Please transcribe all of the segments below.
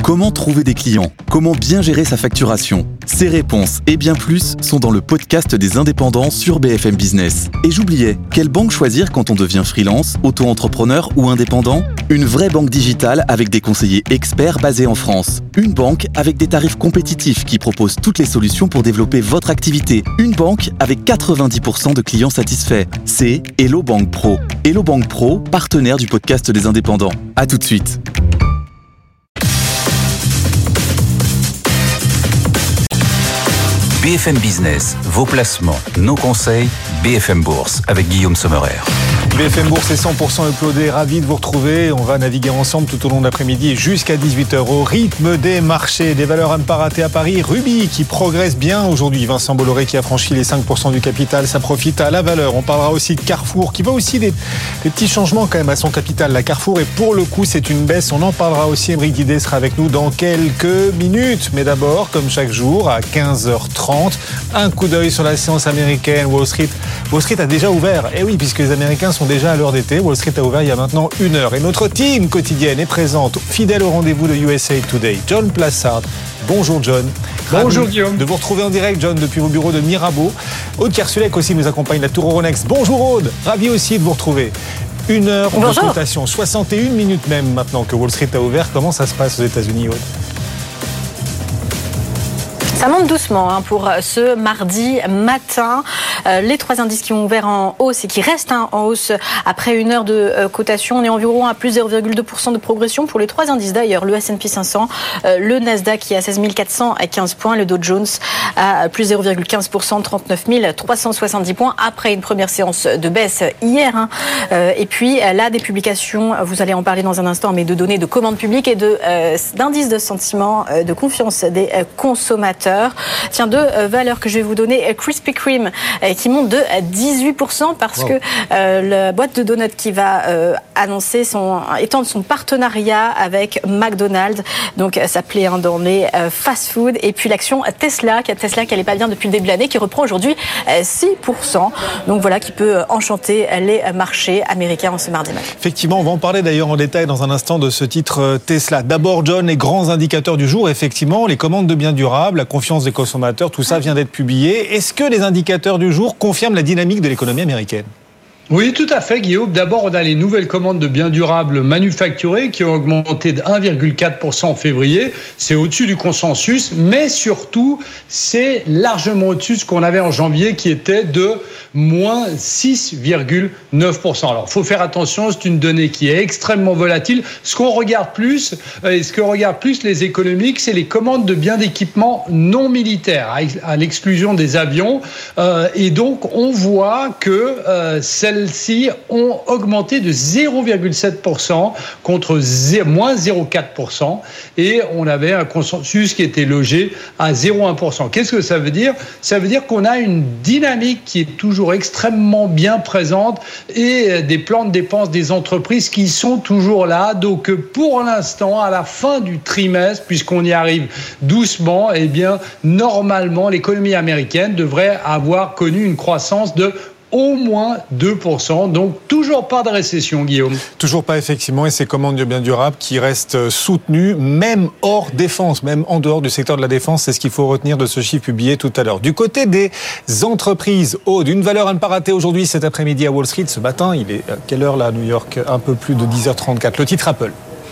Comment trouver des clients ? Comment bien gérer sa facturation ? Ces réponses et bien plus sont dans le podcast des indépendants sur BFM Business. Et j'oubliais, quelle banque choisir quand on devient freelance, auto-entrepreneur ou indépendant ? Une vraie banque digitale avec des conseillers experts basés en France. Une banque avec des tarifs compétitifs qui propose toutes les solutions pour développer votre activité. Une banque avec 90% de clients satisfaits. C'est Hello Bank Pro. Hello Bank Pro, partenaire du podcast des indépendants. À tout de suite. BFM Business, vos placements, nos conseils, BFM Bourse avec Guillaume Sommerer. BFM Bourse est 100% uploadé, ravi de vous retrouver. On va naviguer ensemble tout au long de l'après-midi jusqu'à 18h au rythme des marchés. Des valeurs à ne pas rater à Paris. Ruby qui progresse bien aujourd'hui. Vincent Bolloré qui a franchi les 5% du capital, ça profite à la valeur. On parlera aussi de Carrefour qui voit aussi des petits changements quand même à son capital. La Carrefour, et pour le coup c'est une baisse. On en parlera aussi. Émeric Didet sera avec nous dans quelques minutes. Mais d'abord, comme chaque jour, à 15h30, un coup d'œil sur la séance américaine. Wall Street a déjà ouvert. Et oui, puisque les Américains sont déjà à l'heure d'été. Wall Street a ouvert il y a maintenant 1 heure. Et notre team quotidienne est présente, fidèle au rendez-vous de USA Today. John Plassard. Bonjour John. Bonjour Guillaume. De vous retrouver en direct, John, depuis vos bureaux de Mirabeau. Aude Kersulek aussi nous accompagne, la Tour Euronext. Bonjour Aude. Ravi aussi de vous retrouver. 1 heure de cotation, 61 minutes même maintenant que Wall Street a ouvert. Comment ça se passe aux États-Unis, Aude ? Ça monte doucement pour ce mardi matin. Les 3 indices qui ont ouvert en hausse et qui restent en hausse après 1 heure de cotation. On est environ à plus 0,2% de progression pour les 3 indices d'ailleurs. Le S&P 500, le Nasdaq qui est à 16 415 points, le Dow Jones à plus 0,15%, 39 370 points après une première séance de baisse hier. Et puis là, des publications, vous allez en parler dans un instant, mais de données de commandes publiques et d'indices de sentiment de confiance des consommateurs. Tiens, 2 valeurs que je vais vous donner. Krispy Kreme qui monte de 18% parce que la boîte de donuts qui va étendre son partenariat avec McDonald's. Donc ça plaît dans les fast-food. Et puis l'action Tesla qui allait pas bien depuis le début de l'année, qui reprend aujourd'hui 6%. Donc voilà, qui peut enchanter les marchés américains en ce mardi matin. Effectivement, on va en parler d'ailleurs en détail dans un instant de ce titre Tesla. D'abord, John, les grands indicateurs du jour, effectivement, les commandes de biens durables, la confiance des consommateurs, tout ça vient d'être publié. Est-ce que les indicateurs du jour confirment la dynamique de l'économie américaine ? Oui, tout à fait, Guillaume. D'abord, on a les nouvelles commandes de biens durables manufacturés qui ont augmenté de 1,4% en février. C'est au-dessus du consensus, mais surtout, c'est largement au-dessus de ce qu'on avait en janvier, qui était de moins 6,9%. Alors, il faut faire attention, c'est une donnée qui est extrêmement volatile. Ce que regardent plus les économiques, c'est les commandes de biens d'équipement non militaires, à l'exclusion des avions. Et donc, on voit que celles-ci ont augmenté de 0,7% contre moins 0,4%. Et on avait un consensus qui était logé à 0,1%. Qu'est-ce que ça veut dire ? Ça veut dire qu'on a une dynamique qui est toujours extrêmement bien présente et des plans de dépenses des entreprises qui sont toujours là. Donc pour l'instant, à la fin du trimestre, puisqu'on y arrive doucement, eh bien normalement l'économie américaine devrait avoir connu une croissance de au moins 2%, donc toujours pas de récession, Guillaume. Toujours pas, effectivement, et ces commandes de biens durables qui restent soutenues, même hors défense, même en dehors du secteur de la défense, c'est ce qu'il faut retenir de ce chiffre publié tout à l'heure. Du côté des entreprises, d'une valeur à ne pas rater aujourd'hui, cet après-midi à Wall Street, ce matin, il est à quelle heure là à New York ? Un peu plus de 10h34. Le titre Apple.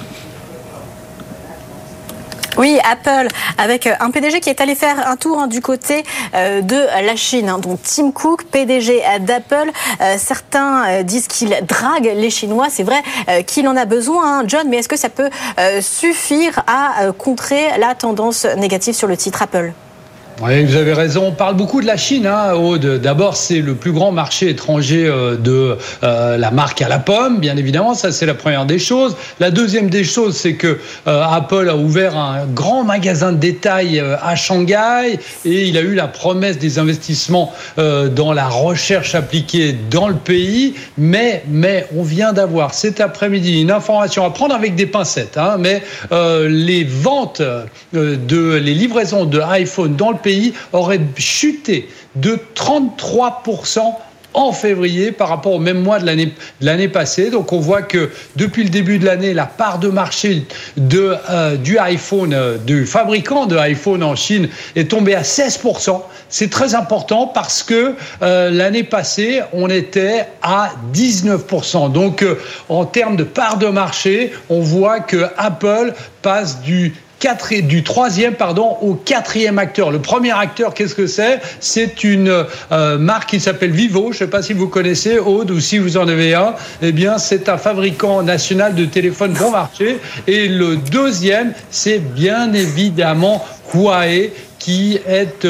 Oui, Apple, avec un PDG qui est allé faire un tour du côté de la Chine. Donc Tim Cook, PDG d'Apple. Certains disent qu'il drague les Chinois. C'est vrai qu'il en a besoin, John, mais est-ce que ça peut suffire à contrer la tendance négative sur le titre Apple ? Oui, vous avez raison. On parle beaucoup de la Chine, Aude. D'abord, c'est le plus grand marché étranger de la marque à la pomme, bien évidemment. Ça, c'est la première des choses. La deuxième des choses, c'est que Apple a ouvert un grand magasin de détail à Shanghai et il a eu la promesse des investissements dans la recherche appliquée dans le pays. Mais on vient d'avoir cet après-midi une information à prendre avec des pincettes, mais les ventes les livraisons de iPhone dans le pays aurait chuté de 33% en février par rapport au même mois de l'année passée. Donc on voit que depuis le début de l'année, la part de marché du iPhone, du fabricant de iPhone en Chine est tombée à 16%. C'est très important parce que l'année passée, on était à 19%. Donc en termes de part de marché, on voit que Apple passe du troisième au quatrième acteur. Le premier acteur, qu'est-ce que c'est ? C'est une marque qui s'appelle Vivo. Je ne sais pas si vous connaissez, Aude, ou si vous en avez un. Eh bien, c'est un fabricant national de téléphones bon marché. Et le deuxième, c'est bien évidemment Huawei, qui est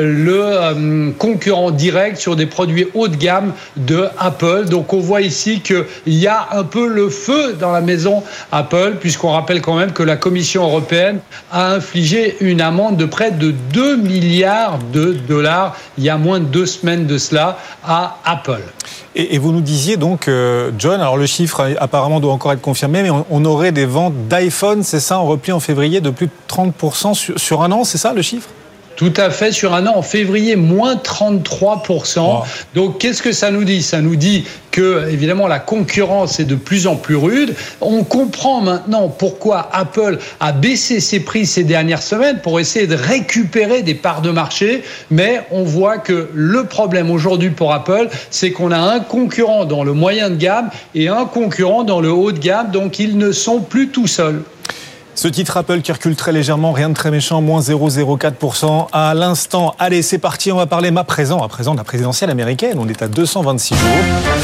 le concurrent direct sur des produits haut de gamme de Apple. Donc on voit ici qu'il y a un peu le feu dans la maison Apple, puisqu'on rappelle quand même que la Commission européenne a infligé une amende de près de 2 milliards de dollars il y a moins de 2 semaines de cela à Apple. Et vous nous disiez donc, John, alors le chiffre apparemment doit encore être confirmé, mais on aurait des ventes d'iPhone, c'est ça, en repli en février de plus de 30% sur un an, c'est ça le chiffre ? Tout à fait, sur un an, en février, moins 33%. Wow. Donc, qu'est-ce que ça nous dit ? Ça nous dit que, évidemment, la concurrence est de plus en plus rude. On comprend maintenant pourquoi Apple a baissé ses prix ces dernières semaines pour essayer de récupérer des parts de marché. Mais on voit que le problème aujourd'hui pour Apple, c'est qu'on a un concurrent dans le moyen de gamme et un concurrent dans le haut de gamme. Donc, ils ne sont plus tout seuls. Ce titre Apple qui recule très légèrement, rien de très méchant, moins 0,04% à l'instant. Allez, c'est parti, on va parler à présent de la présidentielle américaine. On est à 226 jours.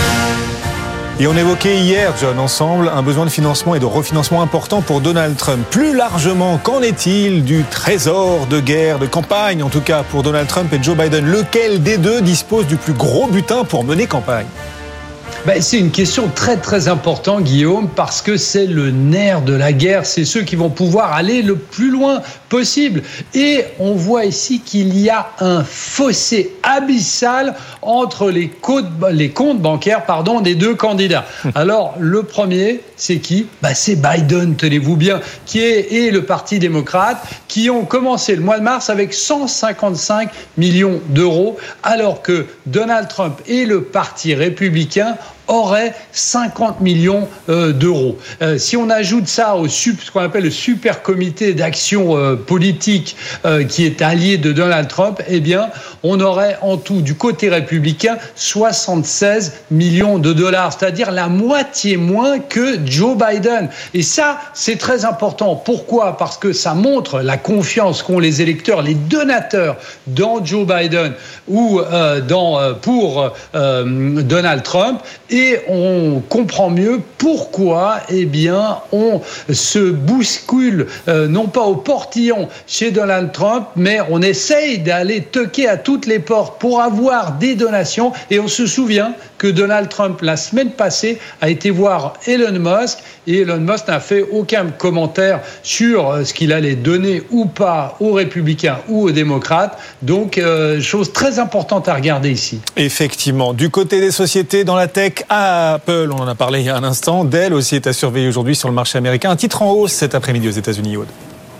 Et on évoquait hier, John, ensemble, un besoin de financement et de refinancement important pour Donald Trump. Plus largement, qu'en est-il du trésor de guerre, de campagne, en tout cas pour Donald Trump et Joe Biden ? Lequel des deux dispose du plus gros butin pour mener campagne ? C'est une question très très importante, Guillaume, parce que c'est le nerf de la guerre. C'est ceux qui vont pouvoir aller le plus loin possible. Et on voit ici qu'il y a un fossé abyssal entre les comptes bancaires des deux candidats. Alors, le premier, c'est qui ? C'est Biden, tenez-vous bien, qui est le Parti démocrate, qui ont commencé le mois de mars avec 155 millions d'euros, alors que Donald Trump et le Parti républicain aurait 50 millions d'euros. Si on ajoute ça ce qu'on appelle le super comité d'action politique qui est allié de Donald Trump, eh bien, on aurait en tout du côté républicain 76 millions de dollars, c'est-à-dire la moitié moins que Joe Biden. Et ça, c'est très important. Pourquoi ? Parce que ça montre la confiance qu'ont les électeurs, les donateurs dans Joe Biden ou pour Donald Trump. Et on comprend mieux pourquoi, on se bouscule, non pas au portillon chez Donald Trump, mais on essaye d'aller toquer à toutes les portes pour avoir des donations. Et on se souvient que Donald Trump, la semaine passée, a été voir Elon Musk. Et Elon Musk n'a fait aucun commentaire sur ce qu'il allait donner ou pas aux républicains ou aux démocrates. Donc, chose très importante à regarder ici. Effectivement. Du côté des sociétés dans la tech, Apple, on en a parlé il y a un instant. Dell aussi est à surveiller aujourd'hui sur le marché américain. Un titre en hausse cet après-midi aux États-Unis, Aude.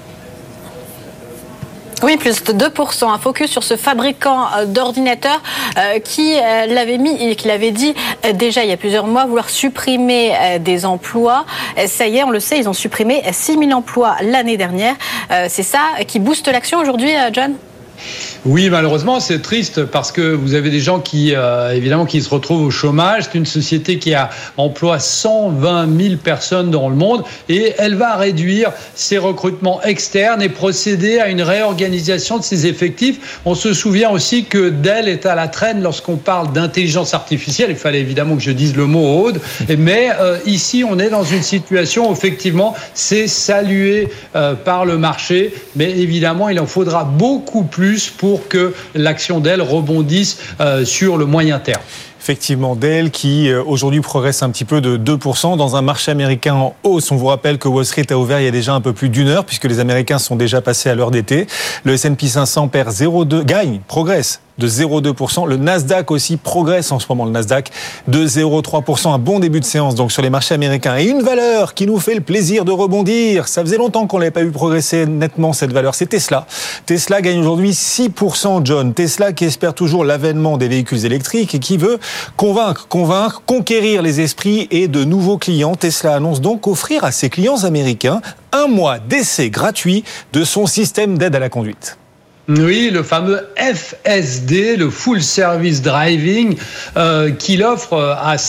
Oui, plus de 2%. Un focus sur ce fabricant d'ordinateurs qui l'avait dit déjà il y a plusieurs mois vouloir supprimer des emplois. Ça y est, on le sait, ils ont supprimé 6 000 emplois l'année dernière. C'est ça qui booste l'action aujourd'hui, John ? Oui, malheureusement, c'est triste parce que vous avez des gens qui se retrouvent au chômage. C'est une société qui emploie 120 000 personnes dans le monde et elle va réduire ses recrutements externes et procéder à une réorganisation de ses effectifs. On se souvient aussi que Dell est à la traîne lorsqu'on parle d'intelligence artificielle. Il fallait évidemment que je dise le mot Aude. Mais ici, on est dans une situation où effectivement, c'est salué par le marché. Mais évidemment, il en faudra beaucoup plus pour que l'action Dell rebondisse sur le moyen terme. Effectivement, Dell qui aujourd'hui progresse un petit peu de 2% dans un marché américain en hausse. On vous rappelle que Wall Street a ouvert il y a déjà un peu plus d'une heure puisque les Américains sont déjà passés à l'heure d'été. Le S&P 500 progresse de 0,2%. Le Nasdaq aussi progresse en ce moment, le Nasdaq de 0,3%. Un bon début de séance donc sur les marchés américains. Et une valeur qui nous fait le plaisir de rebondir. Ça faisait longtemps qu'on n'avait pas vu progresser nettement cette valeur. C'est Tesla. Tesla gagne aujourd'hui 6%, John. Tesla qui espère toujours l'avènement des véhicules électriques et qui veut convaincre, conquérir les esprits et de nouveaux clients. Tesla annonce donc offrir à ses clients américains un mois d'essai gratuit de son système d'aide à la conduite. Oui, le fameux FSD, le Full Service Driving, qu'il offre à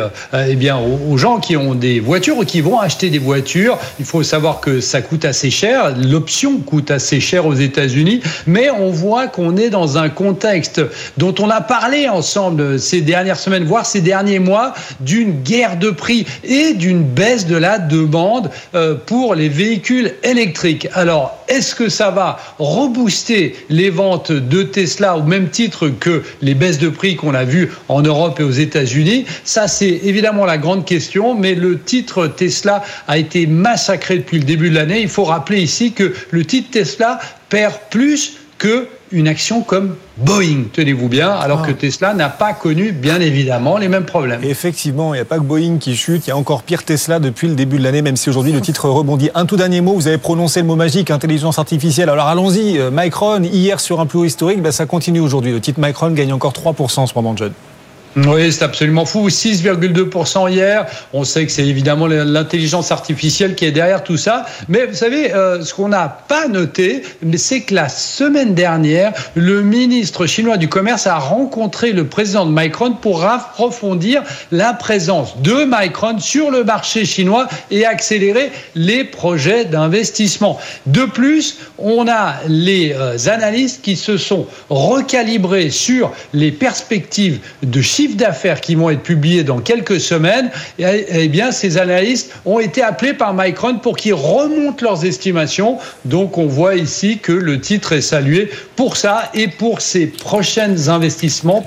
aux gens qui ont des voitures ou qui vont acheter des voitures. Il faut savoir que ça coûte assez cher, l'option coûte assez cher aux États-Unis, mais on voit qu'on est dans un contexte dont on a parlé ensemble ces dernières semaines, voire ces derniers mois, d'une guerre de prix et d'une baisse de la demande pour les véhicules électriques. Alors, est-ce que ça va rebooster les ventes de Tesla au même titre que les baisses de prix qu'on a vues en Europe et aux États-Unis? Ça, c'est évidemment la grande question, mais le titre Tesla a été massacré depuis le début de l'année. Il faut rappeler ici que le titre Tesla perd plus que une action comme Boeing, tenez-vous bien, alors que Tesla n'a pas connu, bien évidemment, les mêmes problèmes. Effectivement, il n'y a pas que Boeing qui chute, il y a encore pire Tesla depuis le début de l'année, même si aujourd'hui le titre rebondit. Un tout dernier mot, vous avez prononcé le mot magique, intelligence artificielle. Alors allons-y, Micron, hier sur un plus haut historique, ça continue aujourd'hui. Le titre Micron gagne encore 3% en ce moment, John. Oui, c'est absolument fou. 6,2% hier. On sait que c'est évidemment l'intelligence artificielle qui est derrière tout ça. Mais vous savez, ce qu'on n'a pas noté, c'est que la semaine dernière, le ministre chinois du Commerce a rencontré le président de Micron pour approfondir la présence de Micron sur le marché chinois et accélérer les projets d'investissement. De plus, on a les analystes qui se sont recalibrés sur les perspectives de chiffre d'affaires qui vont être publiés dans quelques semaines. Et bien, ces analystes ont été appelés par Micron pour qu'ils remontent leurs estimations. Donc, on voit ici que le titre est salué pour ça et pour ses prochains investissements,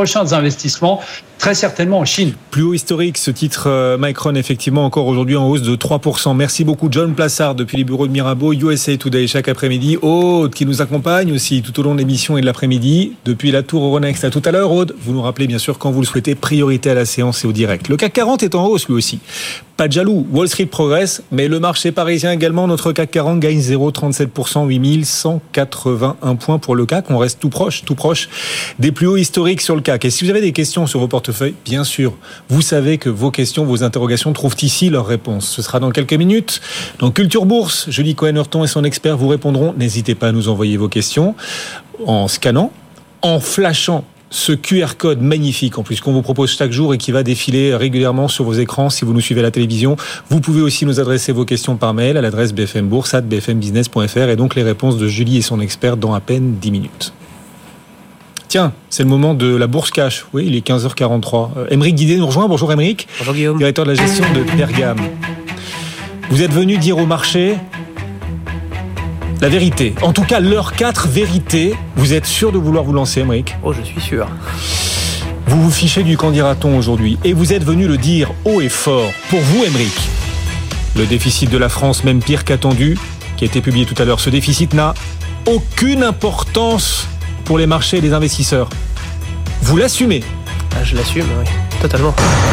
très certainement en Chine. Plus haut historique, ce titre Micron, effectivement, encore aujourd'hui en hausse de 3%. Merci beaucoup, John Plassard, depuis les bureaux de Mirabeau, USA Today, chaque après-midi. Aude, qui nous accompagne aussi tout au long de l'émission et de l'après-midi, depuis la tour Euronext. À tout à l'heure, Aude. Vous nous rappelez, bien sûr, quand vous le souhaitez, priorité à la séance et au direct. Le CAC 40 est en hausse, lui aussi. Pas de jaloux, Wall Street progresse, mais le marché parisien également. Notre CAC 40 gagne 0,37%, 8181 points pour le CAC. On reste tout proche des plus hauts historiques sur le CAC. Et si vous avez des questions sur vos portefeuilles, bien sûr, vous savez que vos questions, vos interrogations trouvent ici leurs réponses. Ce sera dans quelques minutes. Dans Culture Bourse, Julie Cohen-Hurton et son expert vous répondront. N'hésitez pas à nous envoyer vos questions en scannant, en flashant ce QR code magnifique en plus qu'on vous propose chaque jour et qui va défiler régulièrement sur vos écrans si vous nous suivez à la télévision. Vous pouvez aussi nous adresser vos questions par mail à l'adresse bfmbourse@bfmbusiness.fr et donc les réponses de Julie et son expert dans à peine 10 minutes. Tiens, c'est le moment de la bourse cash. Oui, il est 15h43. Aymeric Guidé nous rejoint. Bonjour Aymeric. Bonjour Guillaume. Directeur de la gestion de Pergame. Vous êtes venu dire au marché la vérité. En tout cas, l'heure 4 vérité. Vous êtes sûr de vouloir vous lancer, Aymeric ? Oh, je suis sûr. Vous vous fichez du qu'en dira-t-on aujourd'hui. Et vous êtes venu le dire haut et fort. Pour vous, Aymeric, le déficit de la France, même pire qu'attendu, qui a été publié tout à l'heure, ce déficit n'a aucune importance pour les marchés et les investisseurs. Vous l'assumez ? Je l'assume, oui. Totalement.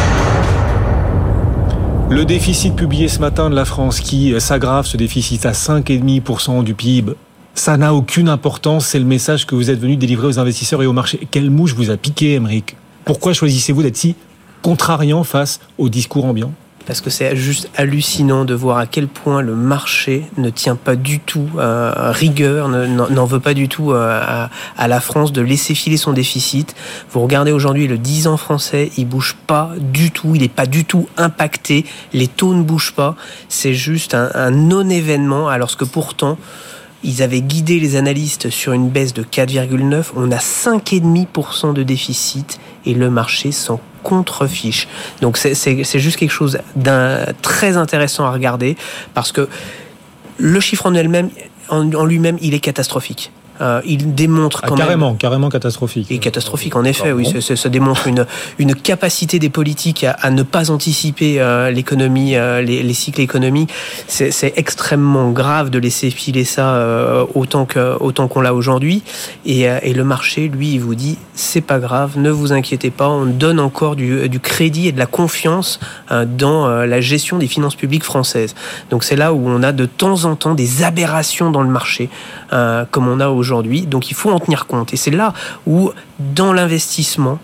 Le déficit publié ce matin de la France qui s'aggrave, ce déficit à 5,5% du PIB, ça n'a aucune importance. C'est le message que vous êtes venu délivrer aux investisseurs et aux marchés. Quelle mouche vous a piqué, Aymeric ? Pourquoi choisissez-vous d'être si contrariant face au discours ambiant ? Parce que c'est juste hallucinant de voir à quel point le marché ne tient pas du tout rigueur, n'en veut pas du tout à la France de laisser filer son déficit. Vous regardez aujourd'hui le 10 ans français, il bouge pas du tout, il n'est pas du tout impacté, les taux ne bougent pas, c'est juste un non-événement, alors que pourtant ils avaient guidé les analystes sur une baisse de 4,9, on a 5,5% de déficit et le marché s'en contrefiche. Donc c'est juste quelque chose d'un très intéressant à regarder parce que le chiffre en lui-même, il est catastrophique. il démontre quand même... Carrément catastrophique. Et catastrophique, en effet, oui. Ça démontre une capacité des politiques à ne pas anticiper l'économie, les cycles économiques. C'est extrêmement grave de laisser filer ça autant qu'on l'a aujourd'hui. Et le marché, lui, il vous dit, c'est pas grave, ne vous inquiétez pas, on donne encore du crédit et de la confiance dans la gestion des finances publiques françaises. Donc c'est là où on a de temps en temps des aberrations dans le marché, comme on a aujourd'hui. Donc il faut en tenir compte. Et c'est là où, dans l'investissement,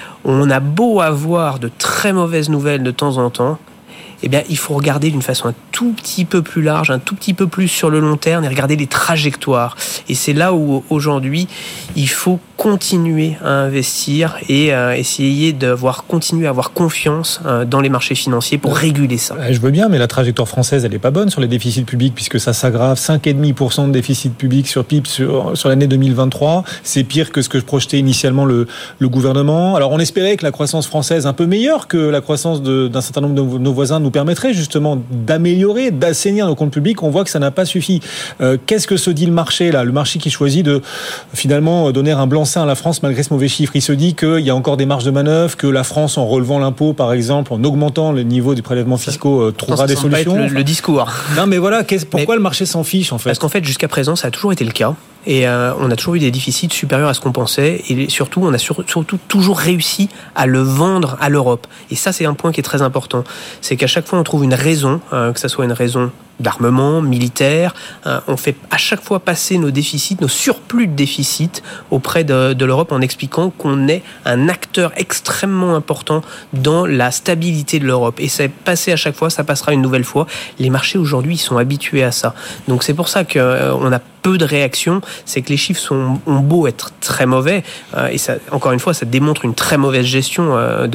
on a beau avoir de très mauvaises nouvelles de temps en temps, eh bien, il faut regarder d'une façon un tout petit peu plus large, un tout petit peu plus sur le long terme et regarder les trajectoires. Et c'est là où, aujourd'hui, il faut continuer à investir et essayer continuer à avoir confiance dans les marchés financiers pour réguler ça. Je veux bien, mais la trajectoire française, elle n'est pas bonne sur les déficits publics puisque ça s'aggrave. 5,5% de déficit public sur PIB sur l'année 2023. C'est pire que ce que je projetais initialement le gouvernement. Alors, on espérait que la croissance française, un peu meilleure que la croissance d'un certain nombre de nos voisins, nous permettrait justement d'améliorer, d'assainir nos comptes publics. On voit que ça n'a pas suffi. Qu'est-ce que se dit le marché là ? Le marché qui choisit de finalement donner un blanc-seing à la France malgré ce mauvais chiffre. Il se dit qu'il y a encore des marges de manœuvre, que la France, en relevant l'impôt par exemple, en augmentant le niveau des prélèvements fiscaux, trouvera des solutions. Pas être le discours. Non mais voilà, pourquoi le marché s'en fiche en fait ? Parce qu'en fait jusqu'à présent ça a toujours été le cas. Et on a toujours eu des déficits supérieurs à ce qu'on pensait. Et surtout, on a surtout toujours réussi à le vendre à l'Europe. Et ça, c'est un point qui est très important. C'est qu'à chaque fois, on trouve une raison, que ça soit une raison d'armement, militaire. On fait à chaque fois passer nos déficits, nos surplus de déficits auprès de l'Europe en expliquant qu'on est un acteur extrêmement important dans la stabilité de l'Europe. Et c'est passé à chaque fois, ça passera une nouvelle fois. Les marchés, aujourd'hui, ils sont habitués à ça. Donc, c'est pour ça qu'on a peu de réactions, c'est que les chiffres ont beau être très mauvais, et ça, encore une fois, ça démontre une très mauvaise gestion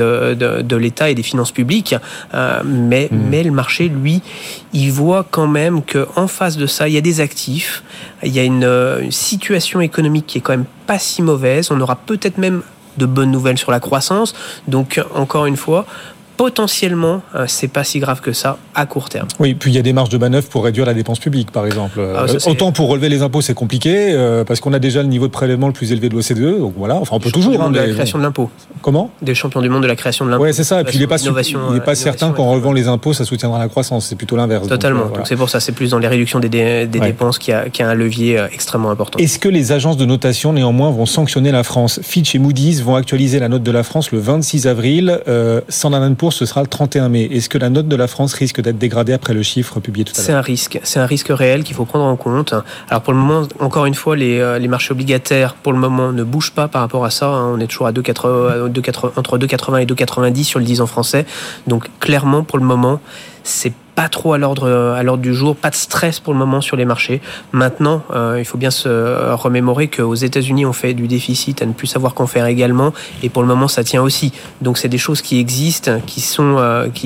de l'État et des finances publiques, mais le marché, lui, il voit quand même qu'en face de ça, il y a des actifs, il y a une situation économique qui est quand même pas si mauvaise, on aura peut-être même de bonnes nouvelles sur la croissance, donc encore une fois, potentiellement, c'est pas si grave que ça à court terme. Oui, puis il y a des marges de manœuvre pour réduire la dépense publique, par exemple. Autant pour relever les impôts, c'est compliqué, parce qu'on a déjà le niveau de prélèvement le plus élevé de l'OCDE, donc voilà, enfin on peut toujours... de la création de l'impôt. Comment ? Des champions du monde de la création de l'impôt. Oui, c'est ça, et puis il n'est pas certain qu'en relevant les impôts, ça soutiendra la croissance, c'est plutôt l'inverse. Totalement, donc, voilà. Donc c'est pour ça, c'est plus dans les réductions des dépenses qu'il y a un levier extrêmement important. Est-ce que les agences de notation, néanmoins, vont sanctionner la France ? Fitch et Moody's vont actualiser la note de la France le 26 avril, Standard & Poor's, ce sera le 31 mai. Est-ce que la note de la France risque d'être dégradée après le chiffre publié tout à l'heure ? C'est un risque réel qu'il faut prendre en compte. Alors pour le moment, encore une fois, les marchés obligataires, pour le moment, ne bougent pas par rapport à ça. On est toujours à entre 2,80 et 2,90 sur le 10 ans français. Donc clairement, pour le moment, c'est pas trop à l'ordre du jour, pas de stress pour le moment sur les marchés. Maintenant, il faut bien se remémorer qu'aux États-Unis, on fait du déficit à ne plus savoir qu'en faire également, et pour le moment, ça tient aussi. Donc, c'est des choses qui existent, qui sont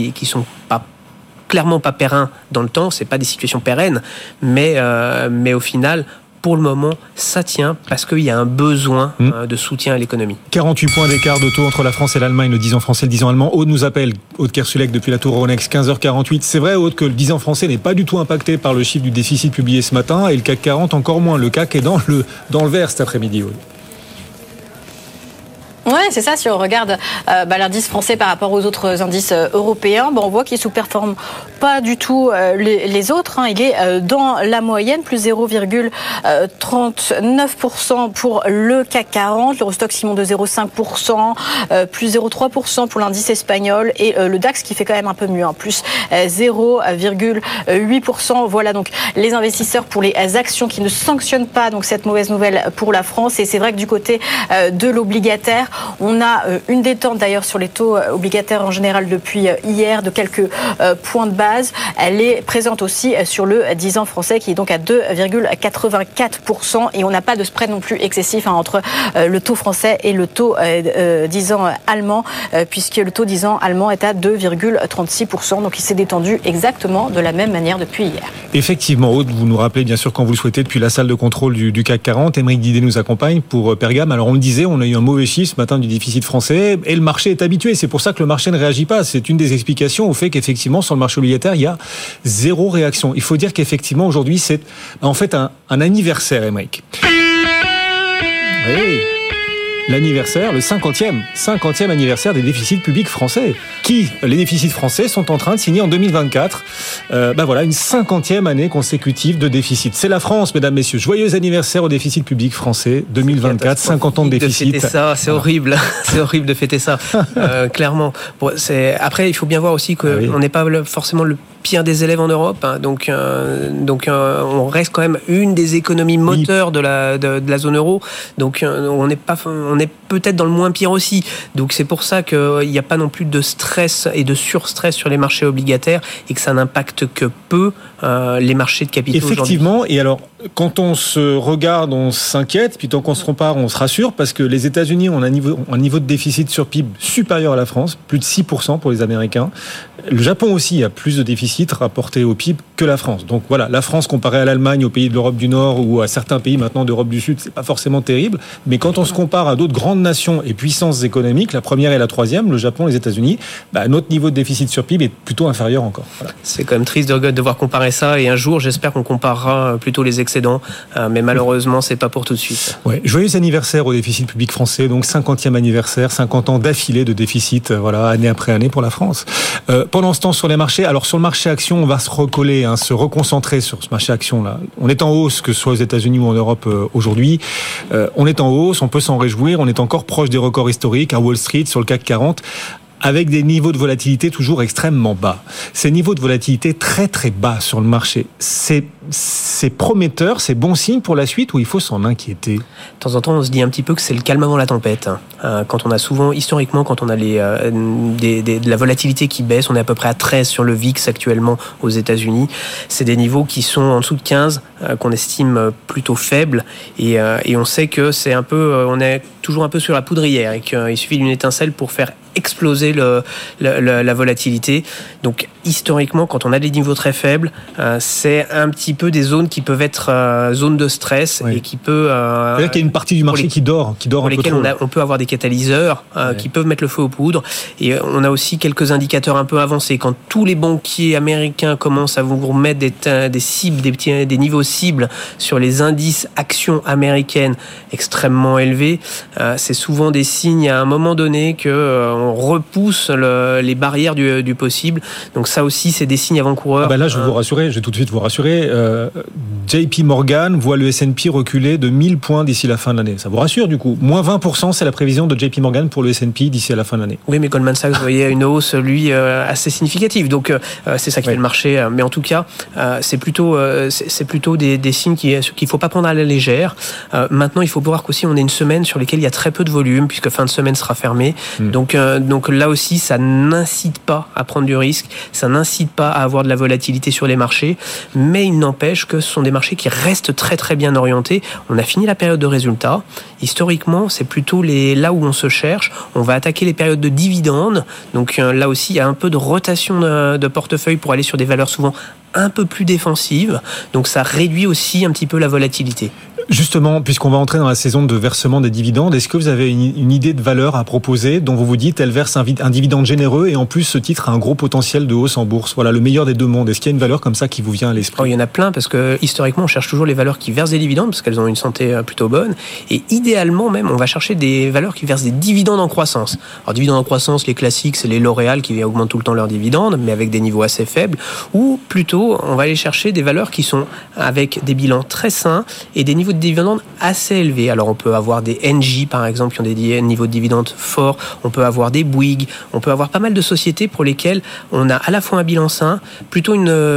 pas clairement pas pérennes dans le temps. C'est pas des situations pérennes, mais au final, pour le moment, ça tient parce qu'il y a un besoin de soutien à l'économie. 48 points d'écart de taux entre la France et l'Allemagne, le 10 ans français, le 10 ans allemand. Aude nous appelle, Aude Kersulek depuis la Tour Euronext, 15h48. C'est vrai, Aude, que le 10 ans français n'est pas du tout impacté par le chiffre du déficit publié ce matin, et le CAC 40 encore moins. Le CAC est dans le vert cet après-midi, Aude. Oui, c'est ça. Si on regarde l'indice français par rapport aux autres indices européens, on voit qu'il ne sous-performe pas du tout les autres. Il est dans la moyenne, plus 0,39% pour le CAC 40, l'Eurostoxx Simon de 0,5%, plus 0,3% pour l'indice espagnol, et le DAX qui fait quand même un peu mieux, plus 0,8%. Voilà donc les investisseurs pour les actions qui ne sanctionnent pas donc cette mauvaise nouvelle pour la France. Et c'est vrai que du côté de l'obligataire, on a une détente d'ailleurs sur les taux obligataires en général depuis hier de quelques points de base. Elle est présente aussi sur le 10 ans français qui est donc à 2,84%, et on n'a pas de spread non plus excessif entre le taux français et le taux 10 ans allemand, puisque le taux 10 ans allemand est à 2,36%, donc il s'est détendu exactement de la même manière depuis hier. Effectivement, Aude, vous nous rappelez bien sûr quand vous le souhaitez depuis la salle de contrôle du CAC 40. Aymeric Didet nous accompagne pour Pergame. Alors on le disait, on a eu un mauvais chiffre ce matin du déficit français, et le marché est habitué. C'est pour ça que le marché ne réagit pas. C'est une des explications au fait qu'effectivement sur le marché obligataire il y a zéro réaction. Il faut dire qu'effectivement aujourd'hui c'est en fait un anniversaire, Aymeric. Oui. L'anniversaire, le 50e anniversaire des déficits publics français. Les déficits français sont en train de signer en 2024. Voilà, une 50e année consécutive de déficit. C'est la France, mesdames, messieurs. Joyeux anniversaire au déficit public français 2024, 50 ans de déficit. De fêter ça, c'est horrible. C'est horrible de fêter ça, clairement. Bon, après, il faut bien voir aussi qu'on n'est pas forcément le pire des élèves en Europe, hein. Donc, on reste quand même une des économies moteurs de la zone euro. Donc, on est peut-être dans le moins pire aussi. Donc, c'est pour ça qu'il n'y a pas non plus de stress et de surstress sur les marchés obligataires et que ça n'impacte que peu les marchés de capitaux. Effectivement. Aujourd'hui. Et alors, quand on se regarde, on s'inquiète, puis tant qu'on se compare, on se rassure, parce que les États-Unis ont un niveau de déficit sur PIB supérieur à la France, plus de 6% pour les Américains. Le Japon aussi a plus de déficit rapporté au PIB que la France. Donc voilà, la France comparée à l'Allemagne, aux pays de l'Europe du Nord ou à certains pays maintenant d'Europe du Sud, c'est pas forcément terrible. Mais quand on se compare à d'autres grandes nations et puissances économiques, la première et la troisième, le Japon, les États-Unis, notre niveau de déficit sur PIB est plutôt inférieur encore. Voilà. C'est quand même triste de devoir comparer ça. Et un jour, j'espère qu'on comparera plutôt les excédents. Mais malheureusement, c'est pas pour tout de suite. Ouais. Joyeux anniversaire au déficit public français. Donc 50e anniversaire, 50 ans d'affilée de déficit, année après année pour la France. Pendant ce temps, sur les marchés, alors sur le marché action, on va se recoller, se reconcentrer sur ce marché action là. On est en hausse, que ce soit aux États-Unis ou en Europe aujourd'hui. On est en hausse, on peut s'en réjouir. On est encore proche des records historiques à Wall Street, sur le CAC 40. Avec des niveaux de volatilité toujours extrêmement bas. Ces niveaux de volatilité très très bas sur le marché, c'est prometteur, c'est bon signe pour la suite ou il faut s'en inquiéter? De temps en temps, on se dit un petit peu que c'est le calme avant la tempête. Quand on a souvent, historiquement, quand on a de la volatilité qui baisse, on est à peu près à 13 sur le VIX actuellement aux États-Unis. C'est des niveaux qui sont en dessous de 15, qu'on estime plutôt faibles. Et on sait que c'est un peu, on est toujours un peu sur la poudrière et qu'il suffit d'une étincelle pour faire exploser la volatilité. Donc historiquement, quand on a des niveaux très faibles, c'est un petit peu des zones qui peuvent être zones de stress et qui peut. C'est-à-dire qu'il y a une partie du marché qui dort un peu trop. Pour lesquels on peut avoir des catalyseurs qui peuvent mettre le feu aux poudres. Et on a aussi quelques indicateurs un peu avancés. Quand tous les banquiers américains commencent à vous remettre des cibles, des niveaux cibles sur les indices actions américaines extrêmement élevés, c'est souvent des signes à un moment donné que on repousse les barrières du possible. Donc ça aussi, c'est des signes avant-coureurs. Là, je vais vous rassurer, je vais tout de suite vous rassurer. JP Morgan voit le S&P reculer de 1000 points d'ici la fin de l'année. Ça vous rassure du coup? Moins 20%, c'est la prévision de JP Morgan pour le S&P d'ici à la fin de l'année. Oui, mais Goldman Sachs voyait une hausse, lui, assez significative. Donc c'est ça qui fait le marché. Mais en tout cas, c'est plutôt des signes qu'il ne faut pas prendre à la légère. Maintenant, il faut voir qu'aussi on est une semaine sur laquelle il y a très peu de volume, puisque fin de semaine sera fermée. Donc là aussi, ça n'incite pas à prendre du risque, ça n'incite pas à avoir de la volatilité sur les marchés, mais il n'empêche que ce sont des marchés qui restent très très bien orientés. On a fini la période de résultats. Historiquement, c'est plutôt là où on se cherche. On va attaquer les périodes de dividendes. Donc là aussi, il y a un peu de rotation de portefeuille pour aller sur des valeurs souvent un peu plus défensives. Donc ça réduit aussi un petit peu la volatilité. Justement, puisqu'on va entrer dans la saison de versement des dividendes, est-ce que vous avez une idée de valeur à proposer dont vous vous dites elle verse un dividende généreux et en plus ce titre a un gros potentiel de hausse en bourse? Voilà, le meilleur des deux mondes. Est-ce qu'il y a une valeur comme ça qui vous vient à l'esprit? Il y en a plein parce que historiquement on cherche toujours les valeurs qui versent des dividendes parce qu'elles ont une santé plutôt bonne et idéalement même on va chercher des valeurs qui versent des dividendes en croissance. Alors dividendes en croissance, les classiques c'est les L'Oréal qui augmentent tout le temps leurs dividendes mais avec des niveaux assez faibles ou plutôt on va aller chercher des valeurs qui sont avec des bilans très sains et des niveaux de dividendes assez élevés. Alors on peut avoir des Engie par exemple qui ont des niveaux de dividendes forts, on peut avoir des Bouygues, on peut avoir pas mal de sociétés pour lesquelles on a à la fois un bilan sain, plutôt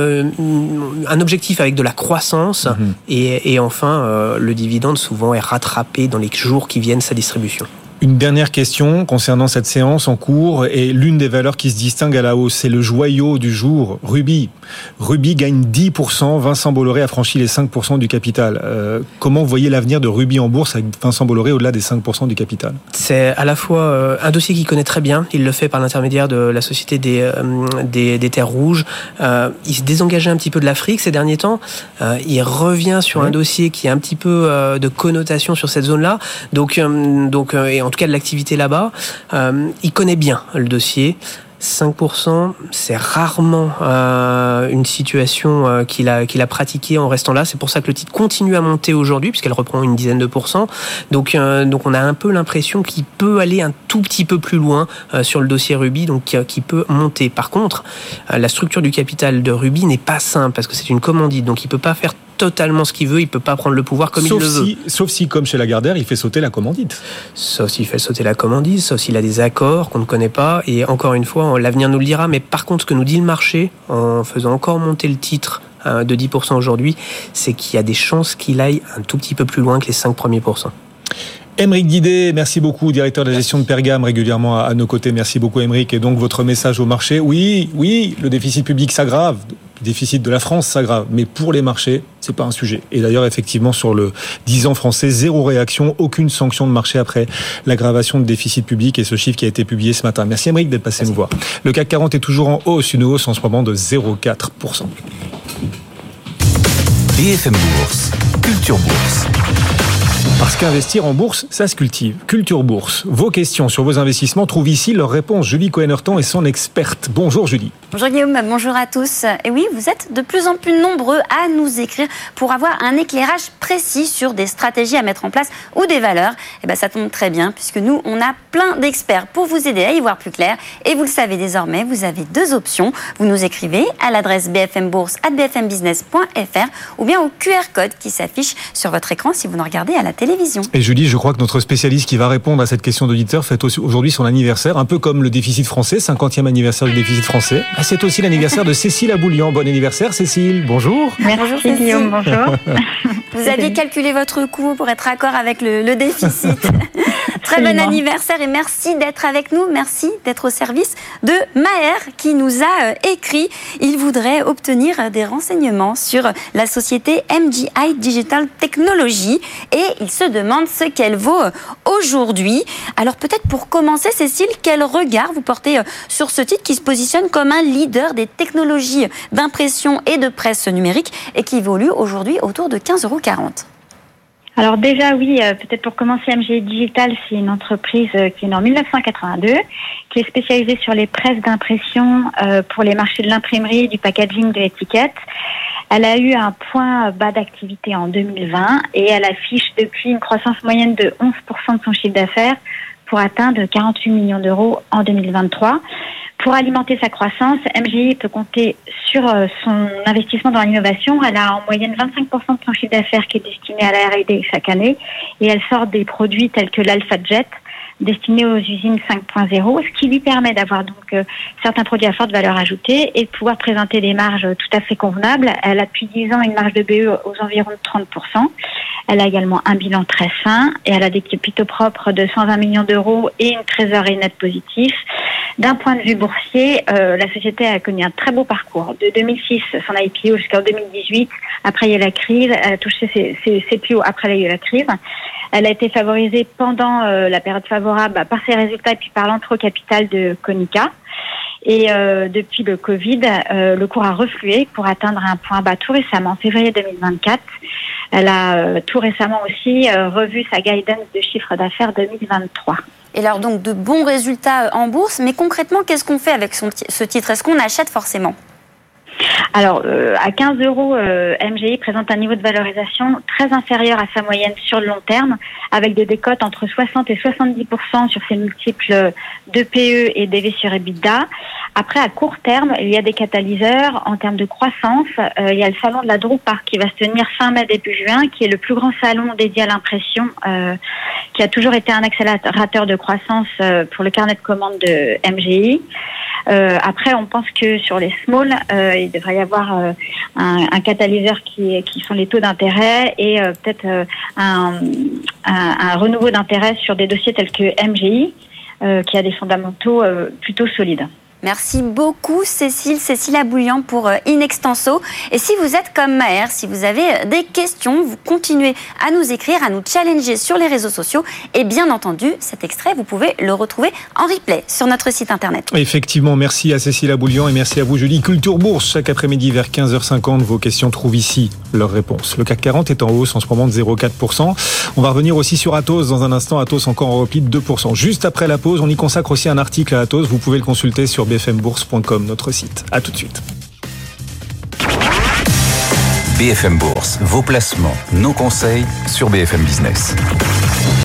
un objectif avec de la croissance et enfin le dividende souvent est rattrapé dans les jours qui viennent sa distribution. Une dernière question concernant cette séance en cours et l'une des valeurs qui se distingue à la hausse, c'est le joyau du jour, Ruby. Ruby gagne 10%, Vincent Bolloré a franchi les 5% du capital. Comment vous voyez l'avenir de Ruby en bourse avec Vincent Bolloré au-delà des 5% du capital? C'est à la fois un dossier qu'il connaît très bien, il le fait par l'intermédiaire de la société des terres rouges. Il se désengageait un petit peu de l'Afrique ces derniers temps. Il revient sur un dossier qui a un petit peu de connotation sur cette zone-là. Donc et en tout cas de l'activité là-bas. Il connaît bien le dossier. 5%, c'est rarement une situation qu'il a pratiquée en restant là. C'est pour ça que le titre continue à monter aujourd'hui, puisqu'elle reprend une dizaine de pourcents. Donc on a un peu l'impression qu'il peut aller un tout petit peu plus loin sur le dossier Ruby, donc qui peut monter. Par contre, la structure du capital de Ruby n'est pas simple, parce que c'est une commandite, donc il peut pas faire totalement ce qu'il veut, il peut pas prendre le pouvoir comme il le veut. Sauf si, comme chez Lagardère, il fait sauter la commandite. Sauf s'il fait sauter la commandite, sauf s'il a des accords qu'on ne connaît pas, et encore une fois, l'avenir nous le dira, mais par contre, ce que nous dit le marché, en faisant encore monter le titre de 10% aujourd'hui, c'est qu'il y a des chances qu'il aille un tout petit peu plus loin que les 5 premiers pourcents. Aymeric Guidet, merci beaucoup, directeur de la gestion de Pergame, régulièrement à nos côtés. Merci beaucoup, Aymeric. Et donc, votre message au marché, oui, le déficit public s'aggrave. Le déficit de la France s'aggrave. Mais pour les marchés, c'est pas un sujet. Et d'ailleurs, effectivement, sur le 10 ans français, 0 réaction, aucune sanction de marché après l'aggravation de déficit public et ce chiffre qui a été publié ce matin. Merci, Aymeric, d'être passé nous voir. Le CAC 40 est toujours en hausse, une hausse en ce moment de 0,4%. BFM Bourse, Culture Bourse. Parce qu'investir en bourse, ça se cultive. Culture Bourse. Vos questions sur vos investissements trouvent ici leur réponse. Julie Cohen-Hurtan est son experte. Bonjour Julie. Bonjour Guillaume, bonjour à tous. Et oui, vous êtes de plus en plus nombreux à nous écrire pour avoir un éclairage précis sur des stratégies à mettre en place ou des valeurs. Et bien ça tombe très bien puisque nous, on a plein d'experts pour vous aider à y voir plus clair. Et vous le savez désormais, vous avez 2 options. Vous nous écrivez à l'adresse bfmbourse@bfmbusiness.fr ou bien au QR code qui s'affiche sur votre écran si vous nous regardez à la télévision. Et Julie, je crois que notre spécialiste qui va répondre à cette question d'auditeur fête aujourd'hui son anniversaire, un peu comme le déficit français, 50e anniversaire du déficit français. C'est aussi l'anniversaire de Cécile Aboulian. Bon anniversaire Cécile, bonjour. Merci Guillaume, bonjour. Vous aviez calculé votre coût pour être d'accord avec le déficit. Très bon anniversaire et merci d'être avec nous. Merci d'être au service de Maher qui nous a écrit. Il voudrait obtenir des renseignements sur la société MGI Digital Technology et il se demande ce qu'elle vaut aujourd'hui. Alors peut-être pour commencer, Cécile, quel regard vous portez sur ce titre qui se positionne comme un leader des technologies d'impression et de presse numérique et qui évolue aujourd'hui autour de 15,40 €? Alors déjà, oui, peut-être pour commencer, MGI Digital, c'est une entreprise qui est née en 1982, qui est spécialisée sur les presses d'impression pour les marchés de l'imprimerie, du packaging, de l'étiquette. Elle a eu un point bas d'activité en 2020 et elle affiche depuis une croissance moyenne de 11% de son chiffre d'affaires pour atteindre 48 millions d'euros en 2023. Pour alimenter sa croissance, MGI peut compter sur son investissement dans l'innovation. Elle a en moyenne 25% de son chiffre d'affaires qui est destiné à la R&D chaque année et elle sort des produits tels que l'AlphaJet destinés aux usines 5.0, ce qui lui permet d'avoir donc certains produits à forte valeur ajoutée et de pouvoir présenter des marges tout à fait convenables. Elle a depuis 10 ans une marge de BE aux environs de 30%. Elle a également un bilan très sain et elle a des capitaux propres de 120 millions d'euros et une trésorerie nette positive. D'un point de vue boursier, la société a connu un très beau parcours. De 2006, son IPO jusqu'en 2018. Après, il y a eu la crise. Elle a touché ses plus hauts. Après, il y a eu la crise. Elle a été favorisée pendant la période favorable par ses résultats et puis par l'entrée au capital de Konica. Et depuis le Covid, le cours a reflué pour atteindre un point bas tout récemment, en février 2024. Elle a tout récemment aussi revu sa guidance de chiffre d'affaires 2023. Et alors donc de bons résultats en bourse, mais concrètement, qu'est-ce qu'on fait avec ce titre ? Est-ce qu'on achète forcément ? Alors, à 15 €, MGI présente un niveau de valorisation très inférieur à sa moyenne sur le long terme, avec des décotes entre 60 et 70% sur ses multiples de PE et d'EV sur EBITDA. Après, à court terme, il y a des catalyseurs en termes de croissance. Il y a le salon de la Drupa qui va se tenir fin mai, début juin, qui est le plus grand salon dédié à l'impression, qui a toujours été un accélérateur de croissance pour le carnet de commandes de MGI. Après, on pense que sur les small, il devrait y avoir un catalyseur qui sont les taux d'intérêt et peut-être un renouveau d'intérêt sur des dossiers tels que MGI, qui a des fondamentaux plutôt solides. Merci beaucoup Cécile Aboulian pour In Extenso. Et si vous êtes comme Maher, si vous avez des questions, vous continuez à nous écrire, à nous challenger sur les réseaux sociaux. Et bien entendu, cet extrait, vous pouvez le retrouver en replay sur notre site internet. Effectivement, merci à Cécile Aboulian et merci à vous Julie. Culture Bourse, chaque après-midi vers 15h50, vos questions trouvent ici leur réponse. Le CAC 40 est en hausse en ce moment de 0,4%. On va revenir aussi sur Atos dans un instant. Atos encore en repli de 2%. Juste après la pause, on y consacre aussi un article à Atos. Vous pouvez le consulter sur bfmbourse.com, notre site. À tout de suite. BFM Bourse, vos placements, nos conseils sur BFM Business.